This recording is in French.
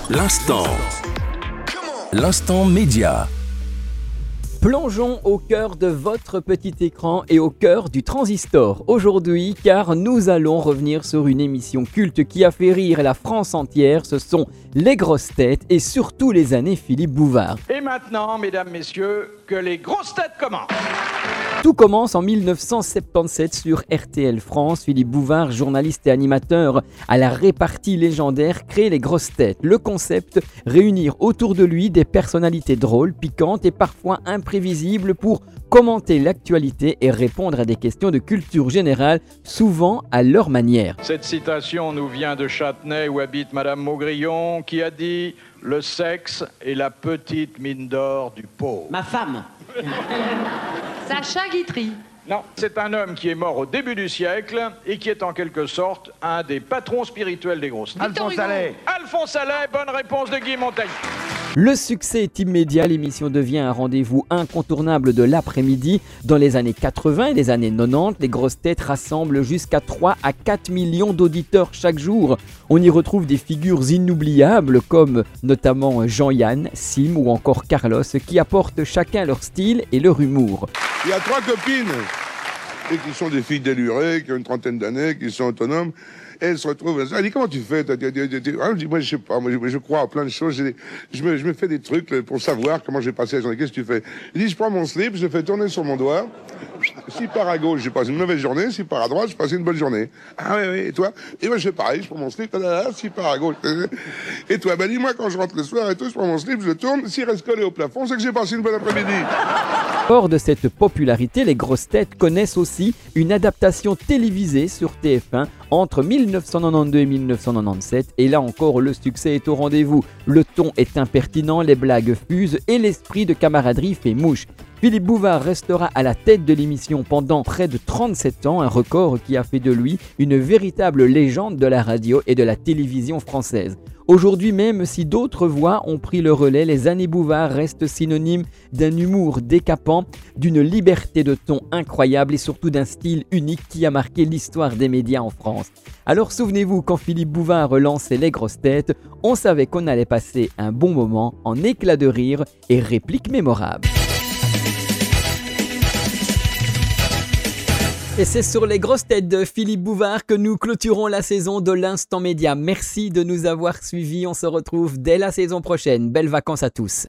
L'instant média. Plongeons au cœur de votre petit écran et au cœur du transistor aujourd'hui, car nous allons revenir sur une émission culte qui a fait rire la France entière. Ce sont les grosses têtes et surtout les années Philippe Bouvard. Et maintenant, mesdames, messieurs, que les grosses têtes commencent. Tout commence en 1977 sur RTL France. Philippe Bouvard, journaliste et animateur à la répartie légendaire, crée les grosses têtes. Le concept, réunir autour de lui des personnalités drôles, piquantes et parfois imprévisibles pour commenter l'actualité et répondre à des questions de culture générale, souvent à leur manière. Cette citation nous vient de Châtenay où habite Madame Maugrillon qui a dit « Le sexe est la petite mine d'or du pauvre ». Ma femme. Sacha Guitry. Non, c'est un homme qui est mort au début du siècle et qui est en quelque sorte un des patrons spirituels des grosses têtes. Alphonse Allais. Alphonse Allais, bonne réponse de Guy Montagnier. Le succès est immédiat, l'émission devient un rendez-vous incontournable de l'après-midi. Dans les années 80 et les années 90, les grosses têtes rassemblent jusqu'à 3 à 4 millions d'auditeurs chaque jour. On y retrouve des figures inoubliables comme notamment Jean-Yann, Sim ou encore Carlos qui apportent chacun leur style et leur humour. Il y a 3 copines et qui sont des filles délurées, qui ont une trentaine d'années, qui sont autonomes. Et elles se retrouvent. Elle dit comment tu fais? Je dis moi je sais pas, moi je crois à plein de choses. Je me fais des trucs pour savoir comment j'ai passé la journée. Qu'est-ce que tu fais? Je dis je prends mon slip, je le fais tourner sur mon doigt. S'il part à gauche, j'ai passé une mauvaise journée. S'il part à droite, j'ai passé une bonne journée. Ah oui, et toi? Et moi je fais pareil, je prends mon slip. S'il part à gauche. Et toi? Ben dis-moi quand je rentre le soir et tout, je prends mon slip, je le tourne. S'il reste collé au plafond, c'est que j'ai passé une bonne après-midi. Fort de cette popularité, les grosses têtes connaissent aussi une adaptation télévisée sur TF1 entre 1992 et 1997. Et là encore, le succès est au rendez-vous. Le ton est impertinent, les blagues fusent et l'esprit de camaraderie fait mouche. Philippe Bouvard restera à la tête de l'émission pendant près de 37 ans, un record qui a fait de lui une véritable légende de la radio et de la télévision française. Aujourd'hui, même si d'autres voix ont pris le relais, les années Bouvard restent synonymes d'un humour décapant, d'une liberté de ton incroyable et surtout d'un style unique qui a marqué l'histoire des médias en France. Alors souvenez-vous, quand Philippe Bouvard lançait les grosses têtes, on savait qu'on allait passer un bon moment en éclats de rire et répliques mémorables. Et c'est sur les grosses têtes de Philippe Bouvard que nous clôturons la saison de l'Instant Média. Merci de nous avoir suivis. On se retrouve dès la saison prochaine. Belles vacances à tous.